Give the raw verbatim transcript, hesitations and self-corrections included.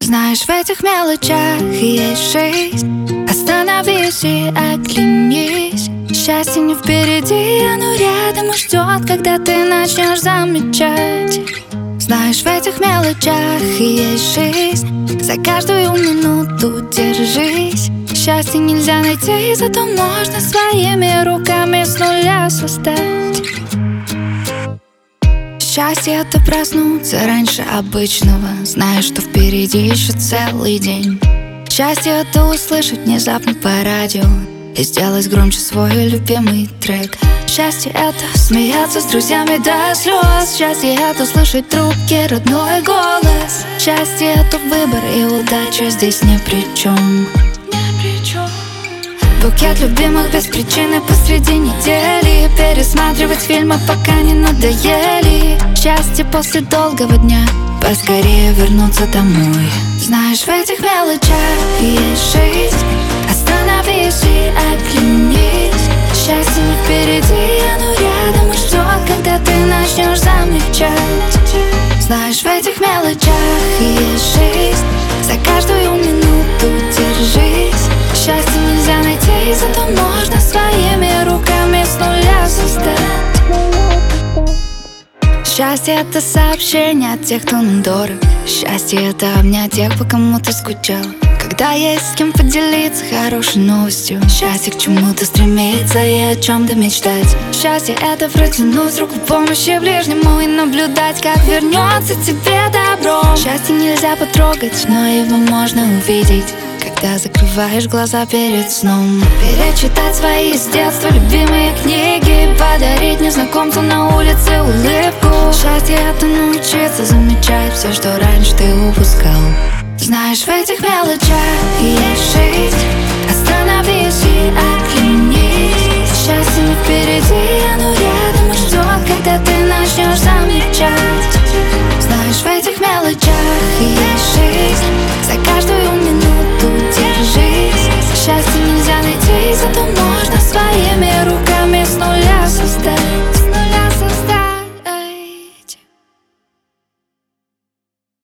Знаешь, в этих мелочах есть жизнь. Остановись и оглянись. Счастье не впереди, оно рядом и ждет, когда ты начнешь замечать. Знаешь, в этих мелочах есть жизнь. За каждую минуту держись. Счастье нельзя найти, зато можно своими руками с нуля создать. Счастье — это проснуться раньше обычного, зная, что впереди еще целый день. Счастье — это услышать внезапно по радио и сделать громче свой любимый трек. Счастье — это смеяться с друзьями до слез. Счастье — это слышать трубки родной голос. Счастье — это выбор, и удача здесь ни при чем. Букет любимых без причины посреди недели. Пересматривать фильмы, пока не надоели. Счастье после долгого дня, поскорее вернуться домой. Знаешь, в этих мелочах есть жизнь. Остановись и оглянись. Счастье не впереди, оно рядом и ждет, когда ты начнешь замечать. Знаешь, в этих мелочах есть жизнь. За каждую минуту держись. Счастье нельзя найти, зато можно своими руками с нуля создать. Счастье — это сообщение от тех, кто нам дорог. Счастье — это обнять тех, по кому ты скучал. Когда есть с кем поделиться хорошей новостью. Счастье к чему-то стремиться и о чем-то мечтать. Счастье — это протянуть руку помощи ближнему и наблюдать, как вернется тебе добро. Счастье нельзя потрогать, но его можно увидеть, когда закрываешь глаза перед сном. Перечитать свои с детства любимые книги, подарить незнакомцу на улице улыбку. Счастье — это научиться замечать все, что раньше ты упускал. Знаешь, в этих мелочах есть жизнь. Остановись и оглянись. Счастье не впереди, оно рядом и ждет, когда ты начнешь замечать. Знаешь, в этих мелочах есть жизнь. За каждую минуту держись. Счастье нельзя найти, зато можно своими